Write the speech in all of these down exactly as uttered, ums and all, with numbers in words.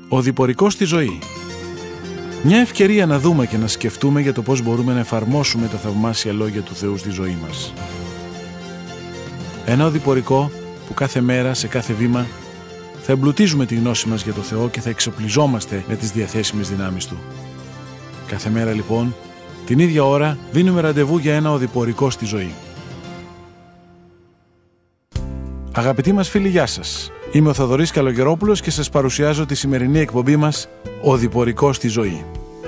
Ο διπορικός στη ζωή. Μια ευκαιρία να δούμε και να σκεφτούμε για το πώς μπορούμε να εφαρμόσουμε τα θαυμάσια λόγια του Θεού στη ζωή μας. Ένα οδηπορικό που κάθε μέρα, σε κάθε βήμα, θα εμπλουτίζουμε τη γνώση μας για το Θεό και θα εξοπλιζόμαστε με τις διαθέσιμες δυνάμεις Του. Κάθε μέρα λοιπόν, την ίδια ώρα, δίνουμε ραντεβού για ένα οδηπορικό στη ζωή. Αγαπητοί μας φίλοι, γεια σας. Είμαι ο Θοδωρής Καλογερόπουλος και σας παρουσιάζω τη σημερινή εκπομπή μας «Οδηπορικό στη ζωή».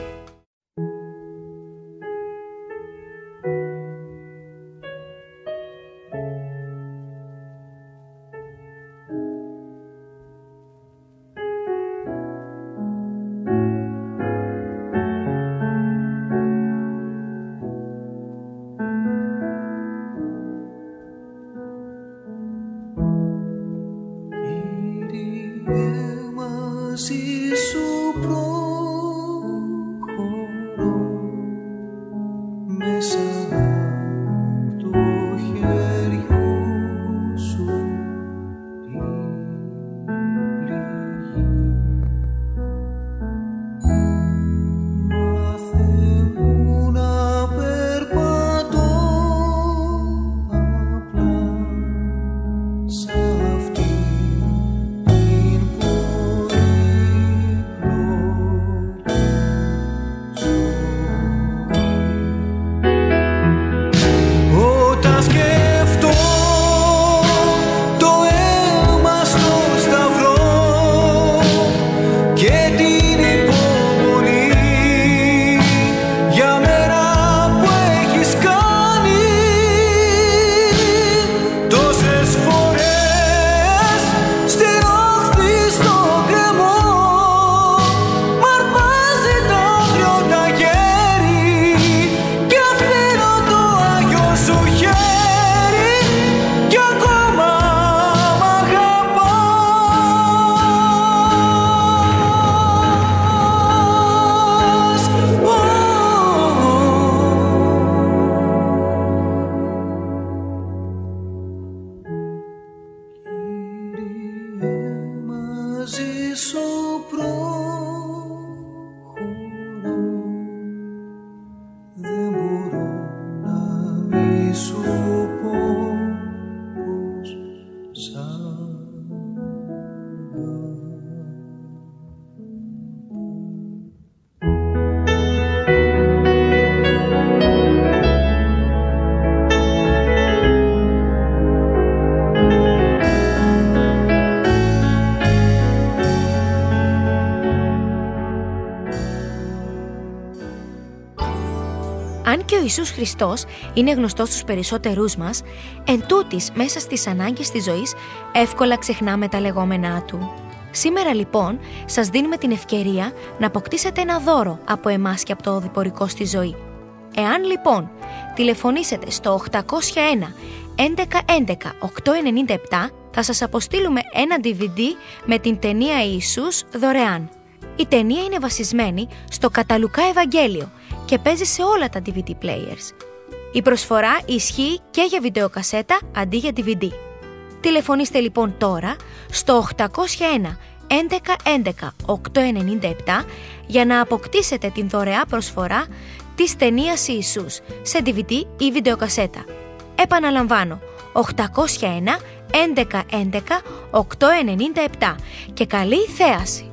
Αν και ο Ιησούς Χριστός είναι γνωστός στους περισσότερούς μας, εν τούτης, μέσα στις ανάγκες της ζωής, εύκολα ξεχνάμε τα λεγόμενά Του. Σήμερα λοιπόν σας δίνουμε την ευκαιρία να αποκτήσετε ένα δώρο από εμάς και από το οδηπορικό στη ζωή. Εάν λοιπόν τηλεφωνήσετε στο οκτακόσια ένα έντεκα έντεκα οκτακόσια ενενήντα επτά, θα σας αποστείλουμε ένα ντι βι ντι με την ταινία Ιησούς δωρεάν. Η ταινία είναι βασισμένη στο κατά Λουκά Ευαγγέλιο και παίζει σε όλα τα ντι βι ντι players. Η προσφορά ισχύει και για βιντεοκασέτα αντί για ντι βι ντι. Τηλεφωνήστε λοιπόν τώρα στο οκτακόσια ένα έντεκα έντεκα οκτακόσια ενενήντα επτά για να αποκτήσετε την δωρεά προσφορά της ταινίας Ιησούς σε ντι βι ντι ή βιντεοκασέτα. Επαναλαμβάνω, οκτακόσια ένα έντεκα έντεκα οκτακόσια ενενήντα επτά και καλή θέαση!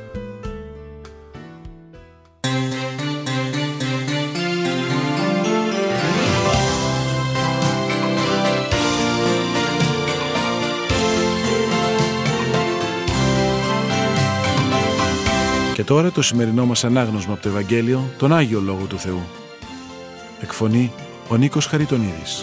Και τώρα το σημερινό μας ανάγνωσμα από το Ευαγγέλιο, τον Άγιο Λόγο του Θεού. Εκφωνεί ο Νίκος Χαριτονίδης.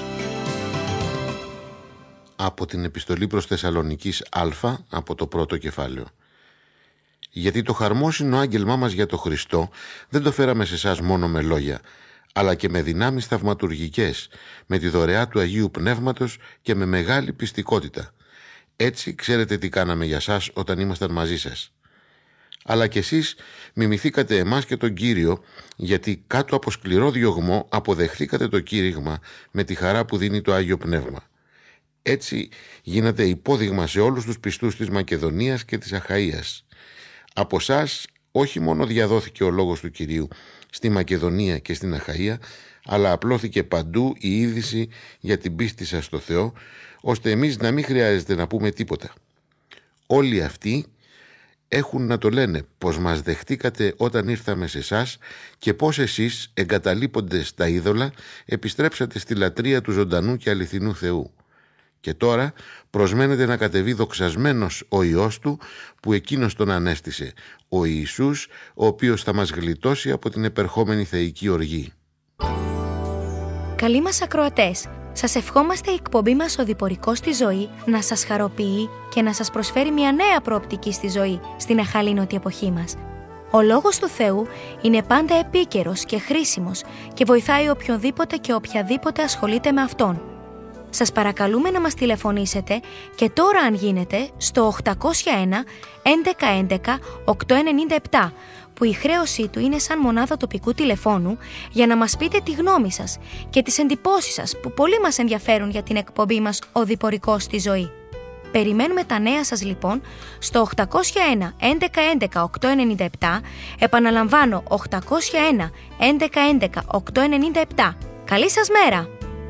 Από την επιστολή προς Θεσσαλονικής Α, από το πρώτο κεφάλαιο. Γιατί το χαρμόσυνο άγγελμά μας για το Χριστό δεν το φέραμε σε εσάς μόνο με λόγια, αλλά και με δυνάμεις θαυματουργικές, με τη δωρεά του Αγίου Πνεύματος και με μεγάλη πιστικότητα. Έτσι ξέρετε τι κάναμε για σας όταν ήμασταν μαζί σας. Αλλά κι εσείς μιμηθήκατε εμάς και τον Κύριο, γιατί κάτω από σκληρό διωγμό αποδεχθήκατε το κήρυγμα με τη χαρά που δίνει το Άγιο Πνεύμα. Έτσι γίνατε υπόδειγμα σε όλους τους πιστούς της Μακεδονίας και της Αχαΐας. Από εσάς όχι μόνο διαδόθηκε ο λόγος του Κυρίου στη Μακεδονία και στην Αχαΐα, αλλά απλώθηκε παντού η είδηση για την πίστη σας στο Θεό, ώστε εμείς να μην χρειάζεται να πούμε τίποτα. Όλοι αυτοί έχουν να το λένε πως μας δεχτήκατε όταν ήρθαμε σε εσάς και πως εσείς, εγκαταλείποντες τα είδωλα, επιστρέψατε στη λατρεία του ζωντανού και αληθινού Θεού. Και τώρα προσμένετε να κατεβεί δοξασμένος ο Υιός Του, που εκείνος τον ανέστησε, ο Ιησούς, ο οποίος θα μας γλιτώσει από την επερχόμενη θεϊκή οργή. Καλοί μας ακροατές, σας ευχόμαστε η εκπομπή μας «Οδηπορικός στη ζωή» να σας χαροποιεί και να σας προσφέρει μια νέα προοπτική στη ζωή στην αχαλήνωτη εποχή μας. Ο Λόγος του Θεού είναι πάντα επίκαιρος και χρήσιμος και βοηθάει οποιονδήποτε και οποιαδήποτε ασχολείται με Αυτόν. Σας παρακαλούμε να μας τηλεφωνήσετε και τώρα, αν γίνεται, στο οκτακόσια ένα έντεκα έντεκα οκτακόσια ενενήντα επτά, που η χρέωσή του είναι σαν μονάδα τοπικού τηλεφώνου, για να μας πείτε τη γνώμη σας και τις εντυπώσεις σας που πολύ μας ενδιαφέρουν για την εκπομπή μας «Οδηπορικός στη ζωή». Περιμένουμε τα νέα σας λοιπόν στο οκτακόσια ένα έντεκα έντεκα οκτακόσια ενενήντα επτά, επαναλαμβάνω οκτακόσια ένα έντεκα έντεκα οκτακόσια ενενήντα επτά. Καλή σας μέρα!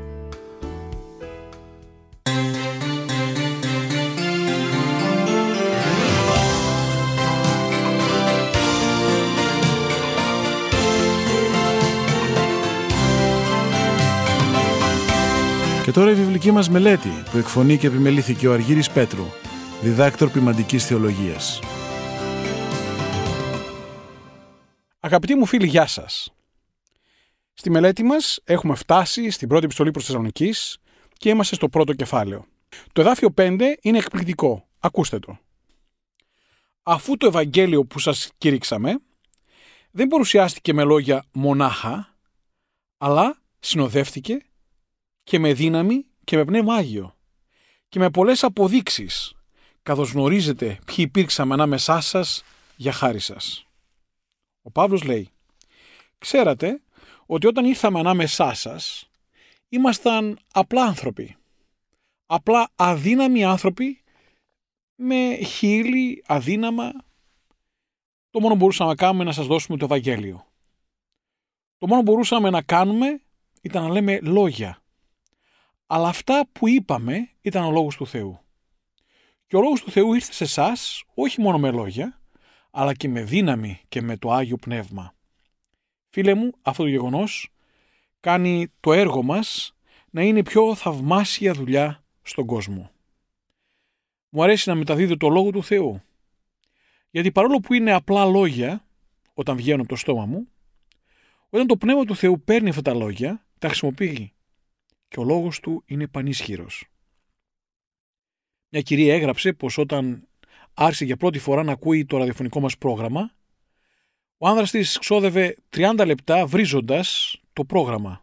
Και τώρα η βιβλική μας μελέτη που εκφωνεί και επιμελήθηκε ο Αργύρης Πέτρου, διδάκτορ ποιμαντικής θεολογίας. Αγαπητοί μου φίλοι, γεια σας. Στη μελέτη μας έχουμε φτάσει στην πρώτη επιστολή προς Θεσσαλονικείς και είμαστε στο πρώτο κεφάλαιο. Το εδάφιο πέντε είναι εκπληκτικό. Ακούστε το. Αφού το Ευαγγέλιο που σας κήρυξαμε δεν παρουσιάστηκε με λόγια μονάχα, αλλά συνοδεύτηκε και με δύναμη και με πνεύμα Άγιο και με πολλές αποδείξεις, καθώς γνωρίζετε ποιοι υπήρξαμε ανάμεσά σας για χάρη σας. Ο Παύλος λέει: ξέρατε ότι όταν ήρθαμε ανάμεσά σας ήμασταν απλά άνθρωποι, απλά αδύναμοι άνθρωποι με χείλη αδύναμα. Το μόνο που μπορούσαμε να κάνουμε να σας δώσουμε το Ευαγγέλιο. Το μόνο που μπορούσαμε να κάνουμε ήταν να λέμε λόγια. Αλλά αυτά που είπαμε ήταν ο Λόγος του Θεού. Και ο Λόγος του Θεού ήρθε σε εσάς όχι μόνο με λόγια, αλλά και με δύναμη και με το Άγιο Πνεύμα. Φίλε μου, αυτό το γεγονός κάνει το έργο μας να είναι πιο θαυμάσια δουλειά στον κόσμο. Μου αρέσει να μεταδίδω το Λόγο του Θεού, γιατί παρόλο που είναι απλά λόγια όταν βγαίνουν από το στόμα μου, όταν το Πνεύμα του Θεού παίρνει αυτά τα λόγια, τα χρησιμοποιεί και ο λόγος του είναι πανίσχυρος. Μια κυρία έγραψε πως όταν άρχισε για πρώτη φορά να ακούει το ραδιοφωνικό μας πρόγραμμα, ο άνδρας της ξόδευε τριάντα λεπτά βρίζοντας το πρόγραμμα.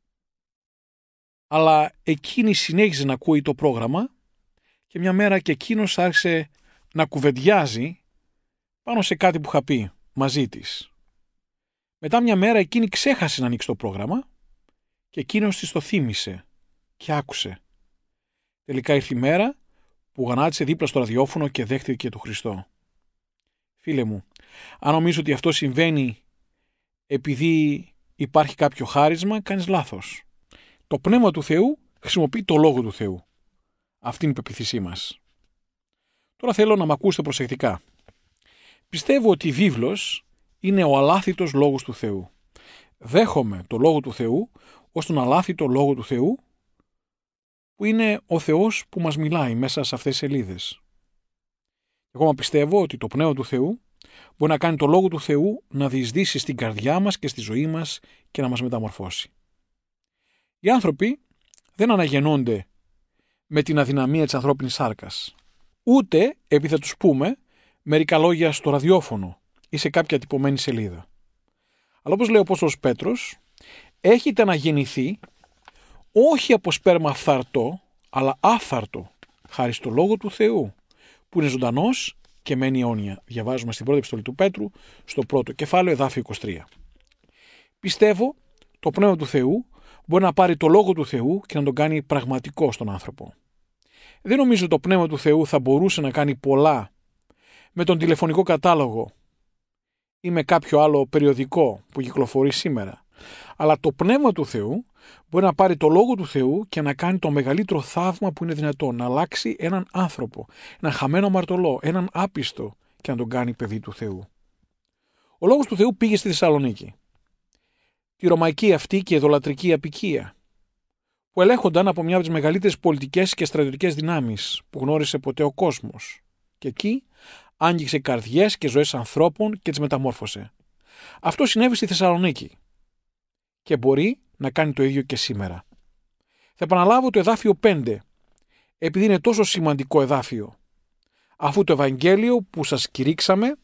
Αλλά εκείνη συνέχιζε να ακούει το πρόγραμμα και μια μέρα και εκείνος άρχισε να κουβεντιάζει πάνω σε κάτι που είχα πει μαζί της. Μετά μια μέρα εκείνη ξέχασε να ανοίξει το πρόγραμμα και εκείνος της το θύμισε και άκουσε. Τελικά ήρθε η μέρα που γανάτισε δίπλα στο ραδιόφωνο και δέχτηκε τον Χριστό. Φίλε μου, αν νομίζω ότι αυτό συμβαίνει επειδή υπάρχει κάποιο χάρισμα, κάνεις λάθος. Το Πνεύμα του Θεού χρησιμοποιεί το Λόγο του Θεού. Αυτή είναι η πεποίθησή μας. Τώρα θέλω να με ακούσετε προσεκτικά. Πιστεύω ότι η βίβλος είναι ο αλάθητος Λόγος του Θεού. Δέχομαι το Λόγο του Θεού ως τον αλάθητο Λόγο του Θεού, που είναι ο Θεός που μας μιλάει μέσα σε αυτές τις σελίδες. Εγώ πιστεύω ότι το Πνεύμα του Θεού μπορεί να κάνει το Λόγο του Θεού να διεισδύσει στην καρδιά μας και στη ζωή μας και να μας μεταμορφώσει. Οι άνθρωποι δεν αναγεννώνται με την αδυναμία της ανθρώπινης σάρκας, ούτε επειδή θα τους πούμε μερικά λόγια στο ραδιόφωνο ή σε κάποια τυπωμένη σελίδα. Αλλά όπως λέει ο Απόστολος Πέτρος, έχετε αναγεννηθεί όχι από σπέρμα φθαρτό, αλλά άφθαρτο, χάρη στο Λόγο του Θεού, που είναι ζωντανός και μένει αιώνια. Διαβάζουμε στην πρώτη επιστολή του Πέτρου, στο πρώτο κεφάλαιο, εδάφιο είκοσι τρία. Πιστεύω, το Πνεύμα του Θεού μπορεί να πάρει το Λόγο του Θεού και να τον κάνει πραγματικό στον άνθρωπο. Δεν νομίζω το Πνεύμα του Θεού θα μπορούσε να κάνει πολλά με τον τηλεφωνικό κατάλογο ή με κάποιο άλλο περιοδικό που κυκλοφορεί σήμερα. Αλλά το Πνεύμα του Θεού μπορεί να πάρει το Λόγο του Θεού και να κάνει το μεγαλύτερο θαύμα που είναι δυνατό. Να αλλάξει έναν άνθρωπο, έναν χαμένο αμαρτωλό, έναν άπιστο και να τον κάνει παιδί του Θεού. Ο Λόγος του Θεού πήγε στη Θεσσαλονίκη. Τη ρωμαϊκή αυτή και ειδωλατρική αποικία, που ελέγχονταν από μια από τις μεγαλύτερες πολιτικές και στρατιωτικές δυνάμεις που γνώρισε ποτέ ο κόσμος. Και εκεί άγγιξε καρδιές και ζωές ανθρώπων και τις μεταμόρφωσε. Αυτό συνέβη στη Θεσσαλονίκη και μπορεί να κάνει το ίδιο και σήμερα. Θα επαναλάβω το εδάφιο πέντε, επειδή είναι τόσο σημαντικό εδάφιο, αφού το Ευαγγέλιο που σας κηρύξαμε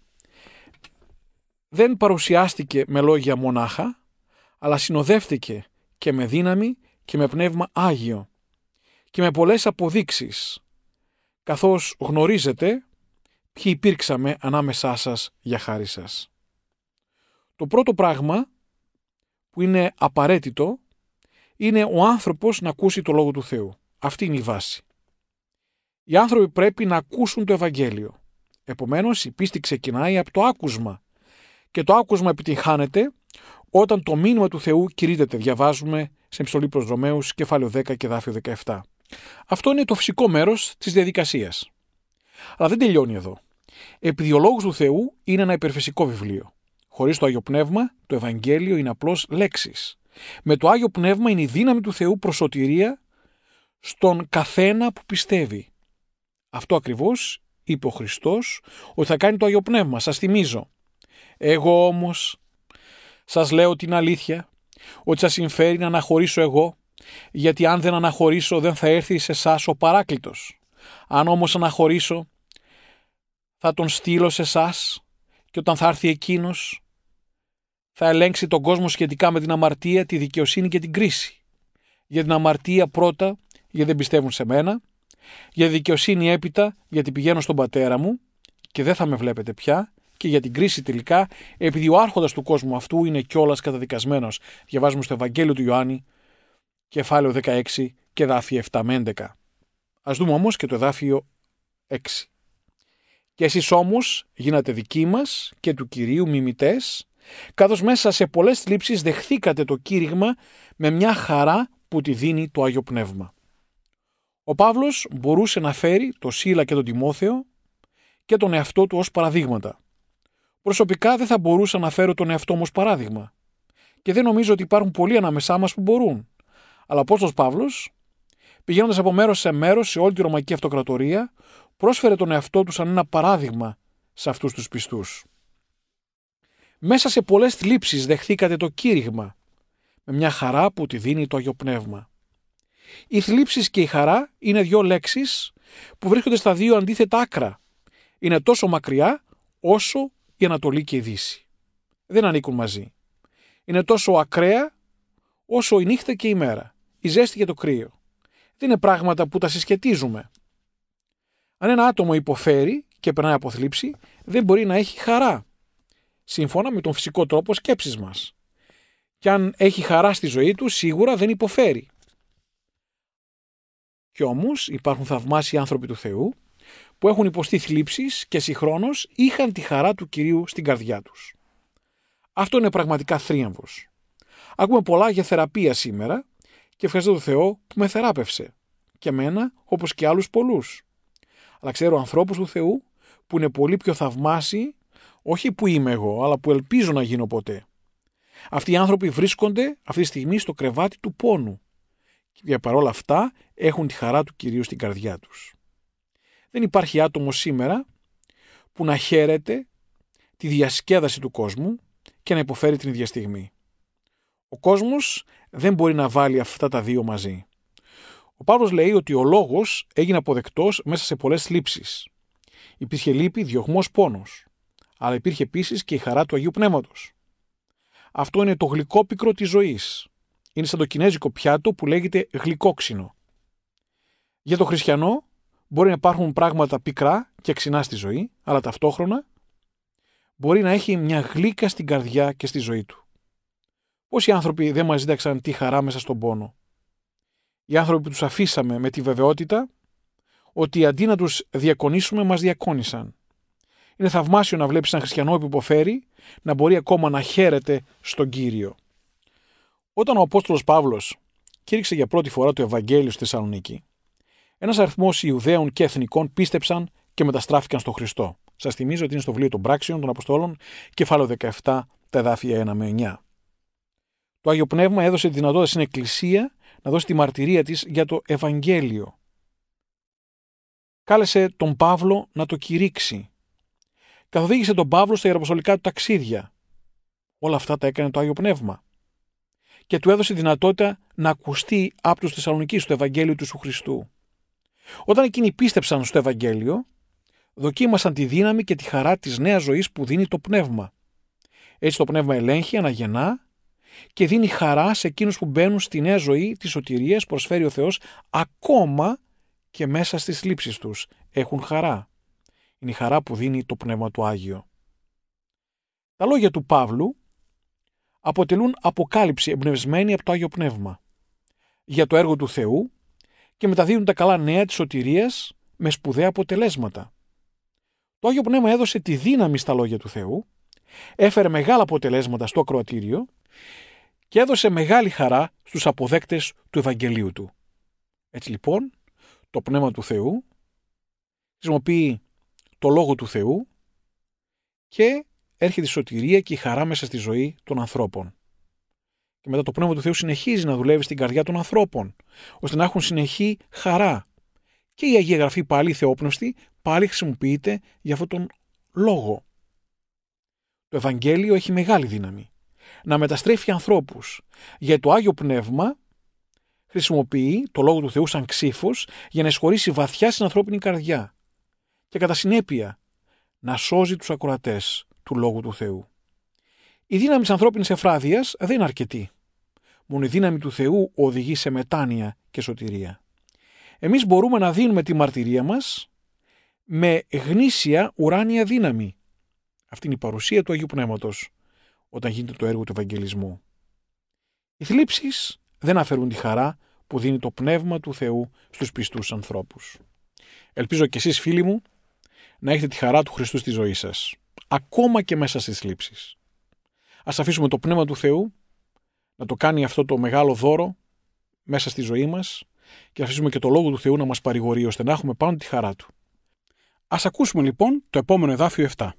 δεν παρουσιάστηκε με λόγια μονάχα, αλλά συνοδεύτηκε και με δύναμη και με πνεύμα Άγιο και με πολλές αποδείξεις, καθώς γνωρίζετε ποιοι υπήρξαμε ανάμεσά σας για χάρη σας. Το πρώτο πράγμα που είναι απαραίτητο είναι ο άνθρωπος να ακούσει το Λόγο του Θεού. Αυτή είναι η βάση. Οι άνθρωποι πρέπει να ακούσουν το Ευαγγέλιο. Επομένως, η πίστη ξεκινάει από το άκουσμα και το άκουσμα επιτυγχάνεται όταν το μήνυμα του Θεού κηρύττεται. Διαβάζουμε σε επιστολή προς Ρωμαίους, κεφάλαιο δέκα και εδάφιο δεκαεπτά. Αυτό είναι το φυσικό μέρος της διαδικασίας. Αλλά δεν τελειώνει εδώ. Επειδή ο Λόγος του Θεού είναι ένα υπερφυσικό βιβλίο. Χωρίς το Άγιο Πνεύμα, το Ευαγγέλιο είναι απλώς λέξεις. Με το Άγιο Πνεύμα είναι η δύναμη του Θεού προς σωτηρία στον καθένα που πιστεύει. Αυτό ακριβώς είπε ο Χριστός ότι θα κάνει το Άγιο Πνεύμα. Σας θυμίζω. Εγώ όμως σας λέω την αλήθεια, ότι σας συμφέρει να αναχωρήσω εγώ, γιατί αν δεν αναχωρήσω δεν θα έρθει σε εσάς ο Παράκλητος. Αν όμως αναχωρήσω θα τον στείλω σε εσάς και όταν θα έρθει εκείνος θα ελέγξει τον κόσμο σχετικά με την αμαρτία, τη δικαιοσύνη και την κρίση. Για την αμαρτία πρώτα, γιατί δεν πιστεύουν σε μένα, για τη δικαιοσύνη έπειτα, γιατί πηγαίνω στον πατέρα μου και δεν θα με βλέπετε πια, και για την κρίση τελικά, επειδή ο άρχοντας του κόσμου αυτού είναι κιόλας καταδικασμένος. Διαβάζουμε στο Ευαγγέλιο του Ιωάννη, κεφάλαιο δεκαέξι και εδάφια επτά με έντεκα. Ας δούμε όμως και το εδάφιο έξι. Και εσείς όμως γίνατε δικοί μας και του Κυρίου μιμητές, καθώς μέσα σε πολλές θλίψεις δεχθήκατε το κήρυγμα με μια χαρά που τη δίνει το Άγιο Πνεύμα. Ο Παύλος μπορούσε να φέρει το Σίλα και τον Τιμόθεο και τον εαυτό του ως παραδείγματα. Προσωπικά δεν θα μπορούσα να φέρω τον εαυτό μου ως παράδειγμα και δεν νομίζω ότι υπάρχουν πολλοί ανάμεσά μας που μπορούν. Αλλά ο Απόστολος Παύλος, πηγαίνοντας από μέρος σε μέρος σε όλη τη Ρωμαϊκή Αυτοκρατορία, πρόσφερε τον εαυτό του σαν ένα παράδειγμα σε αυτούς τους πιστούς. Μέσα σε πολλές θλίψεις δεχθήκατε το κήρυγμα με μια χαρά που τη δίνει το Άγιο Πνεύμα. Οι θλίψεις και η χαρά είναι δύο λέξεις που βρίσκονται στα δύο αντίθετα άκρα. Είναι τόσο μακριά όσο η Ανατολή και η Δύση. Δεν ανήκουν μαζί. Είναι τόσο ακραία όσο η νύχτα και η μέρα, η ζέστη και το κρύο. Δεν είναι πράγματα που τα συσχετίζουμε. Αν ένα άτομο υποφέρει και περνάει από θλίψη, δεν μπορεί να έχει χαρά, σύμφωνα με τον φυσικό τρόπο σκέψης μας. Και αν έχει χαρά στη ζωή του, σίγουρα δεν υποφέρει. Κι όμως υπάρχουν θαυμάσιοι άνθρωποι του Θεού που έχουν υποστεί θλίψεις και συγχρόνως είχαν τη χαρά του Κυρίου στην καρδιά τους. Αυτό είναι πραγματικά θρίαμβος. Ακούμε πολλά για θεραπεία σήμερα και ευχαριστώ τον Θεό που με θεράπευσε. Και εμένα όπως και άλλους πολλούς. Αλλά ξέρω ανθρώπους του Θεού που είναι πολύ πιο θαυμάσιοι, όχι που είμαι εγώ, αλλά που ελπίζω να γίνω ποτέ. Αυτοί οι άνθρωποι βρίσκονται αυτή τη στιγμή στο κρεβάτι του πόνου και παρόλα αυτά έχουν τη χαρά του Κυρίου στην καρδιά τους. Δεν υπάρχει άτομο σήμερα που να χαίρεται τη διασκέδαση του κόσμου και να υποφέρει την ίδια στιγμή. Ο κόσμος δεν μπορεί να βάλει αυτά τα δύο μαζί. Ο Παύλος λέει ότι ο λόγος έγινε αποδεκτός μέσα σε πολλές θλίψεις. Υπήρχε λύπη, διωγμός, πόνος. Αλλά υπήρχε επίσης και η χαρά του Αγίου Πνεύματος. Αυτό είναι το γλυκόπικρο της ζωής. Είναι σαν το κινέζικο πιάτο που λέγεται γλυκόξινο. Για το χριστιανό μπορεί να υπάρχουν πράγματα πικρά και ξινά στη ζωή, αλλά ταυτόχρονα μπορεί να έχει μια γλύκα στην καρδιά και στη ζωή του. Πόσοι άνθρωποι δεν μας δίδαξαν τη χαρά μέσα στον πόνο. Οι άνθρωποι που τους αφήσαμε με τη βεβαιότητα ότι αντί να τους διακονήσουμε μας διακόνησαν. Είναι θαυμάσιο να βλέπεις έναν χριστιανό που υποφέρει να μπορεί ακόμα να χαίρεται στον Κύριο. Όταν ο Απόστολος Παύλος κήρυξε για πρώτη φορά το Ευαγγέλιο στη Θεσσαλονίκη, ένας αριθμός Ιουδαίων και εθνικών πίστεψαν και μεταστράφηκαν στον Χριστό. Σας θυμίζω ότι είναι στο βιβλίο των Πράξεων των Αποστόλων, κεφάλαιο δεκαεπτά, τα εδάφια ένα με εννιά. Το Άγιο Πνεύμα έδωσε τη δυνατότητα στην Εκκλησία να δώσει τη μαρτυρία της για το Ευαγγέλιο. Κάλεσε τον Παύλο να το κηρύξει. Καθοδήγησε τον Παύλο στα ιεραποστολικά του ταξίδια. Όλα αυτά τα έκανε το Άγιο Πνεύμα. Και του έδωσε δυνατότητα να ακουστεί από τους Θεσσαλονικείς το Ευαγγέλιο του Ιησού Χριστού. Όταν εκείνοι πίστεψαν στο Ευαγγέλιο, δοκίμασαν τη δύναμη και τη χαρά της νέας ζωής που δίνει το Πνεύμα. Έτσι το Πνεύμα ελέγχει, αναγεννά και δίνει χαρά σε εκείνους που μπαίνουν στη νέα ζωή της σωτηρίας που προσφέρει ο Θεός, ακόμα και μέσα στις θλίψεις τους έχουν χαρά. Είναι η χαρά που δίνει το Πνεύμα του Άγιο. Τα λόγια του Παύλου αποτελούν αποκάλυψη εμπνευσμένη από το Άγιο Πνεύμα για το έργο του Θεού και μεταδίδουν τα καλά νέα της σωτηρίας με σπουδαία αποτελέσματα. Το Άγιο Πνεύμα έδωσε τη δύναμη στα λόγια του Θεού, έφερε μεγάλα αποτελέσματα στο ακροατήριο και έδωσε μεγάλη χαρά στους αποδέκτες του Ευαγγελίου του. Έτσι λοιπόν, το Πνεύμα του Θεού χρησιμοποιεί το Λόγο του Θεού και έρχεται η σωτηρία και η χαρά μέσα στη ζωή των ανθρώπων. Και μετά το Πνεύμα του Θεού συνεχίζει να δουλεύει στην καρδιά των ανθρώπων, ώστε να έχουν συνεχή χαρά. Και η Αγία Γραφή πάλι θεόπνευστη πάλι χρησιμοποιείται για αυτόν τον λόγο. Το Ευαγγέλιο έχει μεγάλη δύναμη να μεταστρέφει ανθρώπους, γιατί το Άγιο Πνεύμα χρησιμοποιεί το Λόγο του Θεού σαν ξύφος για να εισχωρήσει βαθιά στην ανθρώπινη καρδιά και κατά συνέπεια να σώζει τους ακροατές του Λόγου του Θεού. Η δύναμη της ανθρώπινης εφράδιας δεν είναι αρκετή. Μόνο η δύναμη του Θεού οδηγεί σε μετάνοια και σωτηρία. Εμείς μπορούμε να δίνουμε τη μαρτυρία μας με γνήσια ουράνια δύναμη. Αυτή είναι η παρουσία του Αγίου Πνεύματος όταν γίνεται το έργο του Ευαγγελισμού. Οι θλίψεις δεν αφαιρούν τη χαρά που δίνει το Πνεύμα του Θεού στους πιστούς ανθρώπους. Ελπίζω και εσείς, φίλοι μου, να έχετε τη χαρά του Χριστού στη ζωή σας, ακόμα και μέσα στις θλίψεις. Ας αφήσουμε το Πνεύμα του Θεού να το κάνει αυτό το μεγάλο δώρο μέσα στη ζωή μας και να αφήσουμε και το Λόγο του Θεού να μας παρηγορεί ώστε να έχουμε πάνω τη χαρά του. Ας ακούσουμε λοιπόν το επόμενο εδάφιο επτά.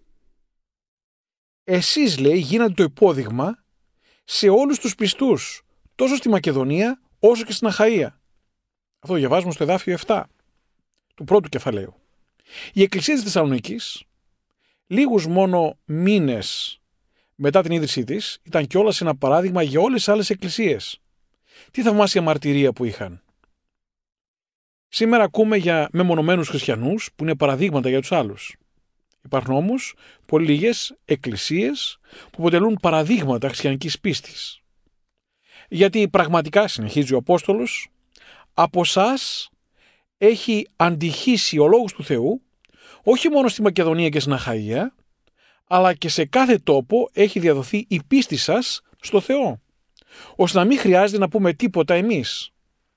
Εσείς, λέει, γίνατε το υπόδειγμα σε όλους τους πιστούς, τόσο στη Μακεδονία όσο και στην Αχαΐα. Αυτό το διαβάζουμε στο εδάφιο επτά του πρώτου κεφαλαίου. Η Εκκλησία της Θεσσαλονίκης, λίγους μόνο μήνες μετά την ίδρυσή της, ήταν κιόλας ένα παράδειγμα για όλες τις άλλες εκκλησίες. Τι θαυμάσια μαρτυρία που είχαν. Σήμερα ακούμε για μεμονωμένους χριστιανούς που είναι παραδείγματα για τους άλλους. Υπάρχουν όμως πολύ λίγες εκκλησίες που αποτελούν παραδείγματα χριστιανικής πίστης. Γιατί πραγματικά, συνεχίζει ο Απόστολος, από εσάς έχει αντυχήσει ο Λόγος του Θεού, όχι μόνο στη Μακεδονία και στην Αχαΐα, αλλά και σε κάθε τόπο έχει διαδοθεί η πίστη σας στο Θεό, ώστε να μην χρειάζεται να πούμε τίποτα εμείς.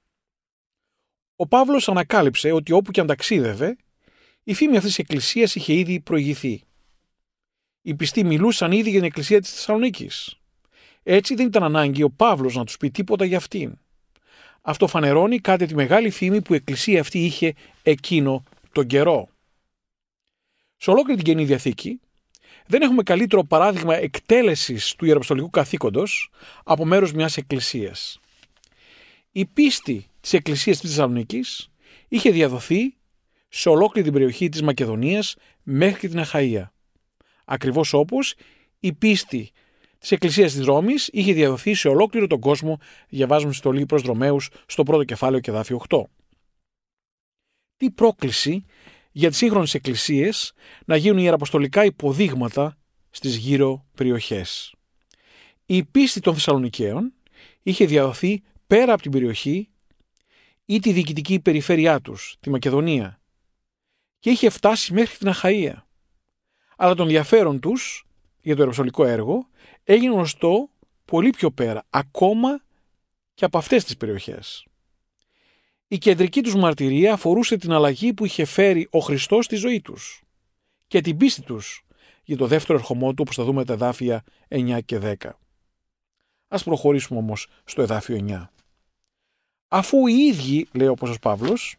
Ο Παύλος ανακάλυψε ότι όπου και αν ταξίδευε, η φήμη αυτής της εκκλησίας είχε ήδη προηγηθεί. Οι πιστοί μιλούσαν ήδη για την εκκλησία της Θεσσαλονίκης. Έτσι δεν ήταν ανάγκη ο Παύλος να τους πει τίποτα για αυτήν. Αυτό φανερώνει κάτι τη μεγάλη φήμη που η εκκλησία αυτή είχε εκείνο τον καιρό. Σε ολόκληρη την Καινή Διαθήκη δεν έχουμε καλύτερο παράδειγμα εκτέλεσης του ιεραποστολικού καθήκοντος από μέρος μιας εκκλησίας. Η πίστη της εκκλησίας της Θεσσαλονίκης είχε διαδοθεί σε ολόκληρη την περιοχή της Μακεδονίας μέχρι και την Αχαΐα. Ακριβώς όπως η πίστη της εκκλησίας της Ρώμης είχε διαδοθεί σε ολόκληρο τον κόσμο, διαβάζουμε στο στολή προς Ρωμαίους στο πρώτο κεφάλαιο και εδάφιο οκτώ. Τι πρόκληση για τις σύγχρονες εκκλησίες να γίνουν ιεραποστολικά υποδείγματα στις γύρω περιοχές. Η πίστη των Θεσσαλονικαίων είχε διαδοθεί πέρα από την περιοχή ή τη διοικητική περιφέρειά τους, τη Μακεδονία, και είχε φτάσει μέχρι την Αχαΐα. Αλλά το ενδιαφέρον τους για το ιεραποστολικό έργο έγινε γνωστό πολύ πιο πέρα, ακόμα και από αυτές τις περιοχές. Η κεντρική τους μαρτυρία αφορούσε την αλλαγή που είχε φέρει ο Χριστός στη ζωή τους και την πίστη τους για το δεύτερο ερχομό του, όπως θα δούμε τα εδάφια εννιά και δέκα. Ας προχωρήσουμε όμως στο εδάφιο εννιά. Αφού οι ίδιοι, λέει ο Απόστολος Παύλος,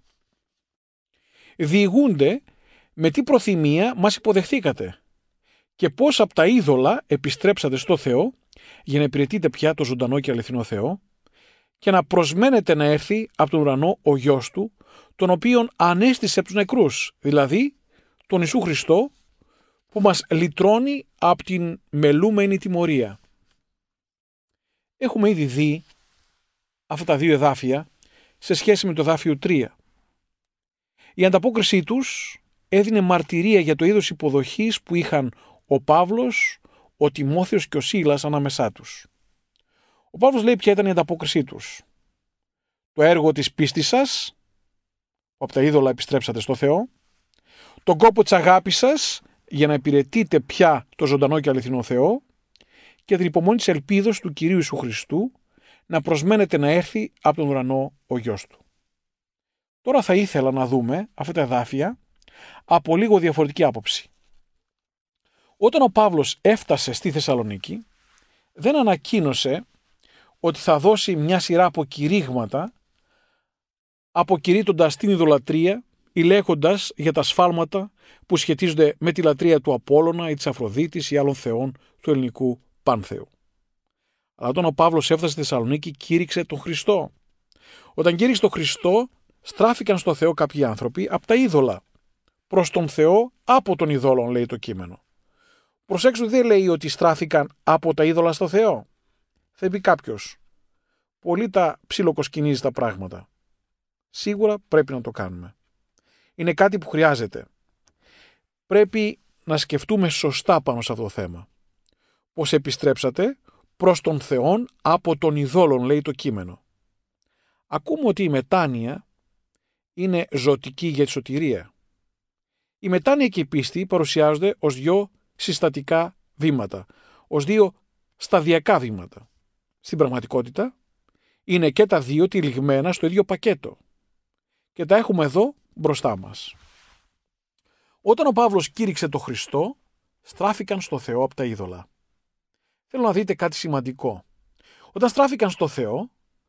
διηγούνται με τι προθυμία μας υποδεχθήκατε και πώς από τα είδωλα επιστρέψατε στο Θεό για να υπηρετείτε πια το ζωντανό και αληθινό Θεό και να προσμένετε να έρθει από τον ουρανό ο Γιος του, τον οποίον ανέστησε από τους νεκρούς, δηλαδή τον Ιησού Χριστό, που μας λυτρώνει από την μελούμενη τιμωρία. Έχουμε ήδη δει αυτά τα δύο εδάφια σε σχέση με το εδάφιο τρία. Η ανταπόκρισή τους έδινε μαρτυρία για το είδος υποδοχής που είχαν ο Παύλος, ο Τιμόθεος και ο Σίλας ανάμεσά τους. Ο Παύλος λέει ποια ήταν η ανταπόκρισή τους. Το έργο της πίστης σας, που από τα είδωλα επιστρέψατε στο Θεό, τον κόπο της αγάπης σας για να υπηρετείτε πια το ζωντανό και αληθινό Θεό και την υπομονή της ελπίδος του Κυρίου Ιησού Χριστού να προσμένετε να έρθει από τον ουρανό ο Γιος του. Τώρα θα ήθελα να δούμε αυτά τα εδάφια από λίγο διαφορετική άποψη. Όταν ο Παύλος έφτασε στη Θεσσαλονίκη, δεν ανακοίνωσε ότι θα δώσει μια σειρά από κηρύγματα αποκηρύττοντας την ειδωλατρία ή λέγοντας για τα σφάλματα που σχετίζονται με τη λατρεία του Απόλλωνα ή της Αφροδίτης ή άλλων θεών του ελληνικού πάνθεου. Αλλά όταν ο Παύλος έφτασε στη Θεσσαλονίκη, κήρυξε τον Χριστό. Όταν κήρυξε τον Χριστό, στράφηκαν στο Θεό κάποιοι άνθρωποι από τα είδωλα. Προς τον Θεό από τον ειδόλων, λέει το κείμενο. Προσέξτε, δεν λέει ότι στράφηκαν από τα είδωλα στο Θεό. Θα πει κάποιος, πολύ τα ψιλοκοσκινίζει τα πράγματα. Σίγουρα πρέπει να το κάνουμε. Είναι κάτι που χρειάζεται. Πρέπει να σκεφτούμε σωστά πάνω σε αυτό το θέμα. Πως επιστρέψατε προς τον Θεόν από τον ειδόλων, λέει το κείμενο. Ακούμε ότι η μετάνοια είναι ζωτική για τη σωτηρία. Η μετάνοια και η πίστη παρουσιάζονται ως δύο συστατικά βήματα, ως δύο σταδιακά βήματα. Στην πραγματικότητα είναι και τα δύο τυλιγμένα στο ίδιο πακέτο και τα έχουμε εδώ μπροστά μας. Όταν ο Παύλος κήρυξε το Χριστό, στράφηκαν στο Θεό από τα είδωλα. Θέλω να δείτε κάτι σημαντικό. Όταν στράφηκαν στο Θεό,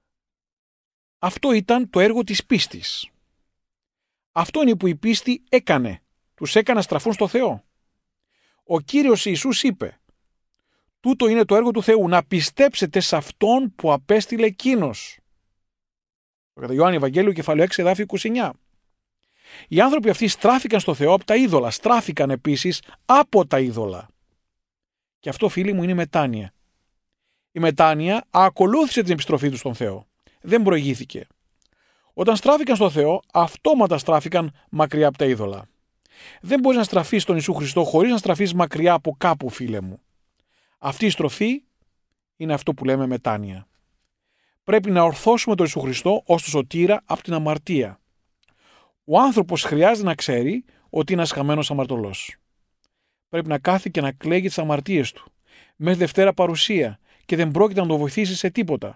αυτό ήταν το έργο της πίστης. Αυτό είναι που η πίστη έκανε. Τους έκανε να στραφούν στο Θεό. Ο Κύριος Ιησούς είπε, τούτο είναι το έργο του Θεού, να πιστέψετε σε Αυτόν που απέστειλε εκείνος. Κατά Ιωάννη Ευαγγέλιο κεφάλαιο έξι εδάφιο είκοσι εννιά. Οι άνθρωποι αυτοί στράφηκαν στο Θεό από τα είδωλα, στράφηκαν επίσης από τα είδωλα. Και αυτό, φίλοι μου, είναι η μετάνοια. Η μετάνοια ακολούθησε την επιστροφή του στον Θεό. Δεν προηγήθηκε. Όταν στράφηκαν στο Θεό, αυτόματα στράφηκαν μακριά από τα είδωλα. Δεν μπορείς να στραφείς στον Ιησού Χριστό χωρίς να στραφείς μακριά από κάπου, φίλε μου. Αυτή η στροφή είναι αυτό που λέμε μετάνοια. Πρέπει να ορθώσουμε τον Ιησού Χριστό ως τον σωτήρα από την αμαρτία. Ο άνθρωπος χρειάζεται να ξέρει ότι είναι ένας χαμένος αμαρτωλός. Πρέπει να κάθει και να κλαίγει τις αμαρτίες του μέχρι Δευτέρα παρουσία και δεν πρόκειται να τον βοηθήσει σε τίποτα.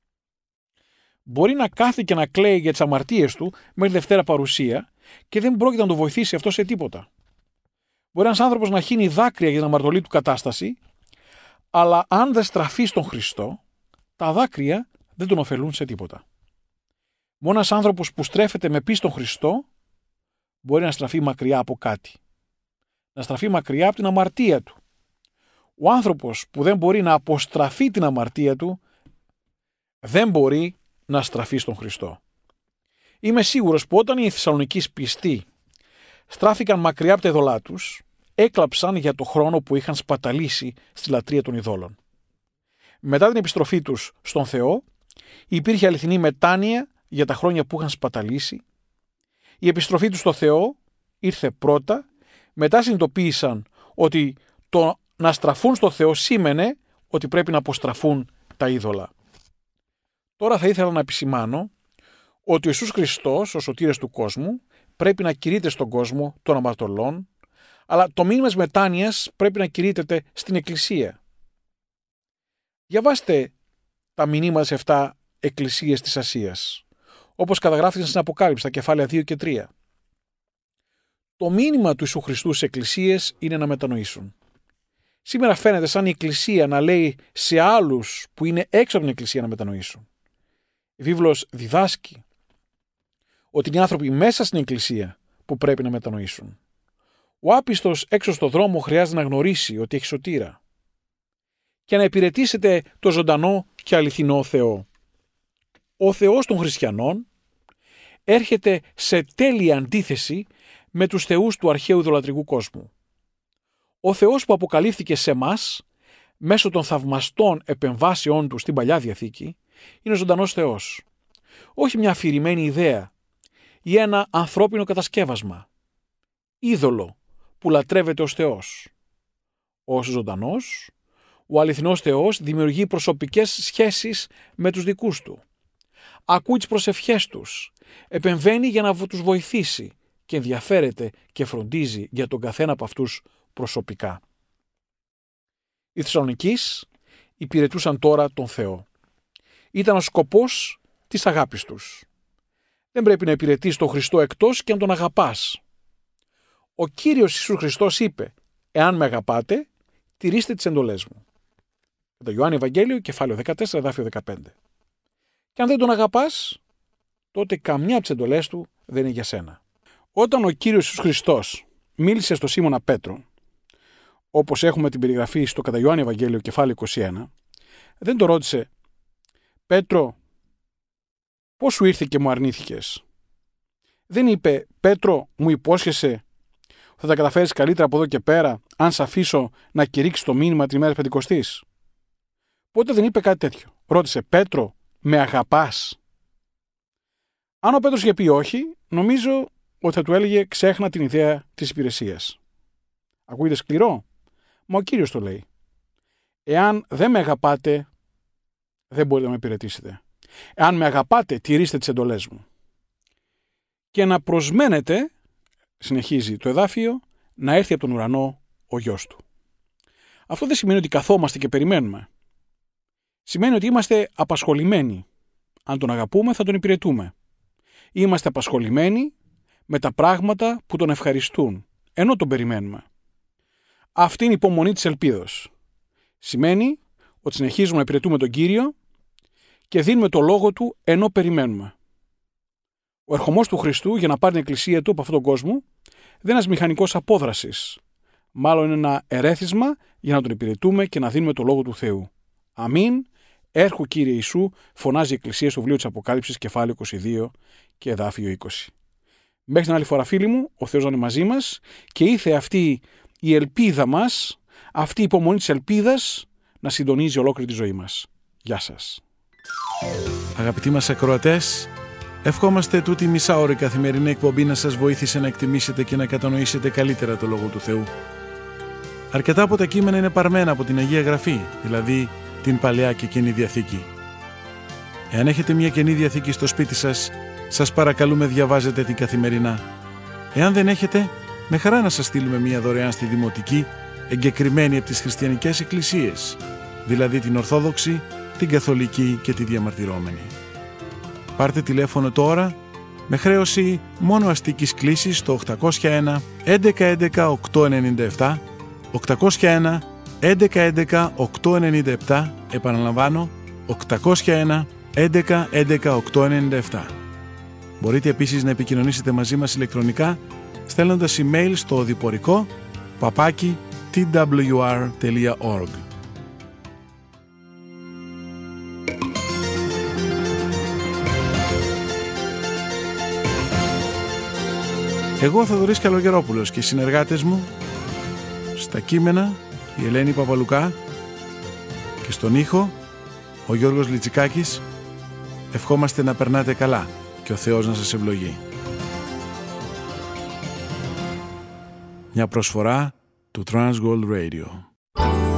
Μπορεί να κάθει και να κλαίει για τις αμαρτίες του μέχρι Δευτέρα παρουσία και δεν πρόκειται να τον βοηθήσει αυτό σε τίποτα. Μπορεί ένας άνθρωπος να χύνει δάκρυα για την αμαρτωλή του κατάσταση, αλλά αν δεν στραφεί στον Χριστό, τα δάκρυα δεν τον ωφελούν σε τίποτα. Μόνο ένας άνθρωπος που στρέφεται με πίστη στον Χριστό μπορεί να στραφεί μακριά από κάτι. Να στραφεί μακριά από την αμαρτία του. Ο άνθρωπος που δεν μπορεί να αποστραφεί την αμαρτία του δεν μπορεί να στραφεί στον Χριστό. Είμαι σίγουρος που όταν οι Θεσσαλονικείς πιστοί στράφηκαν μακριά από τα ειδωλά τους, έκλαψαν για το χρόνο που είχαν σπαταλήσει στη λατρεία των ειδόλων. Μετά την επιστροφή τους στον Θεό, υπήρχε αληθινή μετάνοια για τα χρόνια που είχαν σπαταλήσει. Η επιστροφή τους στο Θεό ήρθε πρώτα, μετά συνειδητοποίησαν ότι το να στραφούν στο Θεό σήμαινε ότι πρέπει να αποστραφούν τα είδωλα. Τώρα θα ήθελα να επισημάνω ότι ο Ιησούς Χριστός, ο σωτήρας του κόσμου, πρέπει να κηρύττεται στον κόσμο των αμαρτωλών, αλλά το μήνυμα της μετάνοιας πρέπει να κηρύττεται στην Εκκλησία. Διαβάστε τα μηνύματα σε εφτά εκκλησίες της Ασίας, όπως καταγράφηκαν στην Αποκάλυψη, τα κεφάλαια δύο και τρία. Το μήνυμα του Ιησού Χριστού στις εκκλησίες είναι να μετανοήσουν. Σήμερα φαίνεται σαν η Εκκλησία να λέει σε άλλους που είναι έξω από την Εκκλησία να μετανοήσουν. Η βίβλος διδάσκει ότι είναι οι άνθρωποι μέσα στην Εκκλησία που πρέπει να μετανοήσουν. Ο άπιστος έξω στο δρόμο χρειάζεται να γνωρίσει ότι έχει σωτήρα και να υπηρετήσετε το ζωντανό και αληθινό Θεό. Ο Θεός των χριστιανών έρχεται σε τέλεια αντίθεση με τους θεούς του αρχαίου ιδωλατρικού κόσμου. Ο Θεός που αποκαλύφθηκε σε μας μέσω των θαυμαστών επεμβάσεών του στην Παλιά Διαθήκη είναι ο ζωντανός Θεός. Όχι μια αφηρημένη ιδέα ή ένα ανθρώπινο κατασκεύασμα. Είδωλο που λατρεύεται ως Θεός. Ως ζωντανός, ο αληθινός Θεός δημιουργεί προσωπικές σχέσεις με τους δικούς του. Ακούει τις προσευχές τους, επεμβαίνει για να τους βοηθήσει και ενδιαφέρεται και φροντίζει για τον καθένα από αυτούς προσωπικά. Οι Θεσσαλονικείς υπηρετούσαν τώρα τον Θεό. Ήταν ο σκοπός της αγάπης τους. Δεν πρέπει να υπηρετείς τον Χριστό εκτός και αν τον αγαπάς. Ο Κύριος Ιησούς Χριστός είπε «Εάν με αγαπάτε, τηρήστε τις εντολές μου». Το Ιωάννη Ευαγγέλιο, κεφάλαιο δεκατέσσερα, εδάφιο δεκαπέντε. Και αν δεν τον αγαπάς, τότε καμιά από τις εντολές του δεν είναι για σένα. Όταν ο Κύριος Ιησούς Χριστός μίλησε στο Σίμωνα Πέτρο, όπως έχουμε την περιγραφή στο κατά Ιωάννη Ευαγγέλιο, κεφάλαιο είκοσι ένα, δεν το ρώτησε «Πέτρο, πώς σου ήρθε και μου αρνήθηκες?» Δεν είπε «Πέτρο, μου υπόσχεσαι θα τα καταφέρεις καλύτερα από εδώ και πέρα αν σε αφήσω να κηρύξεις το μήνυμα την ημέρα της Πεντηκοστής?» Πότε δεν είπε κάτι τέτοιο. Ρώτησε «Πέτρο, με αγαπάς?» Αν ο Πέτρος είχε πει όχι, νομίζω ότι θα του έλεγε «Ξέχνα την ιδέα της υπηρεσίας». Ακούγεται σκληρό, μα ο Κύριος το λέει. Εάν δεν με αγαπάτε, δεν μπορείτε να με υπηρετήσετε. Εάν με αγαπάτε, τηρήστε τις εντολές μου. Και να προσμένετε, συνεχίζει το εδάφιο, να έρθει από τον ουρανό ο γιος του. Αυτό δεν σημαίνει ότι καθόμαστε και περιμένουμε. Σημαίνει ότι είμαστε απασχολημένοι. Αν τον αγαπούμε, θα τον υπηρετούμε. Είμαστε απασχολημένοι με τα πράγματα που τον ευχαριστούν, ενώ τον περιμένουμε. Αυτή είναι η υπομονή της ελπίδος. Σημαίνει ότι συνεχίζουμε να υπηρετούμε τον Κύριο και δίνουμε το λόγο του ενώ περιμένουμε. Ο ερχομός του Χριστού για να πάρει την εκκλησία του από αυτόν τον κόσμο δεν είναι ένας μηχανικός απόδρασης. Μάλλον είναι ένα ερέθισμα για να τον υπηρετούμε και να δίνουμε το λόγο του Θεού. Αμήν. Έρχου Κύριε Ιησού, φωνάζει η Εκκλησία στο βιβλίο της Αποκάλυψης, κεφάλαιο είκοσι δύο και εδάφιο είκοσι. Μέχρι την άλλη φορά, φίλοι μου, ο Θεός να είναι μαζί μας και ήθε αυτή η ελπίδα μας, αυτή η υπομονή της ελπίδας να συντονίζει ολόκληρη τη ζωή μας. Γεια σας. Αγαπητοί μας ακροατές, ευχόμαστε τούτη μισάωρη καθημερινή εκπομπή να σας βοήθησε να εκτιμήσετε και να κατανοήσετε καλύτερα το Λόγο του Θεού. Αρκετά από τα κείμενα είναι παρμένα από την Αγία Γραφή, δηλαδή την Παλαιά και Καινή Διαθήκη. Εάν έχετε μια Καινή Διαθήκη στο σπίτι σας, σας παρακαλούμε διαβάζετε την καθημερινά. Εάν δεν έχετε, με χαρά να σας στείλουμε μια δωρεάν στη Δημοτική, εγκεκριμένη από τις χριστιανικές εκκλησίες, δηλαδή την Ορθόδοξη, την Καθολική και τη Διαμαρτυρόμενη. Πάρτε τηλέφωνο τώρα με χρέωση μόνο αστικής κλήσης στο οκτακόσια ένα έντεκα έντεκα οκτακόσια ενενήντα επτά, οκτακόσια ένα έντεκα έντεκα οκτακόσια ενενήντα επτά, επαναλαμβάνω οκτακόσια ένα έντεκα έντεκα οκτακόσια ενενήντα επτά. Μπορείτε επίσης να επικοινωνήσετε μαζί μας ηλεκτρονικά στέλνοντας email στο οδηπορικό παπάκι τι ντάμπλιου αρ τελεία org. Εγώ ο Θοδωρής Καλογερόπουλος και οι συνεργάτες μου στα κείμενα η Ελένη Παπαλουκά και στον ήχο ο Γιώργος Λιτσικάκης ευχόμαστε να περνάτε καλά και ο Θεός να σας ευλογεί. Μια προσφορά του Transworld Radio.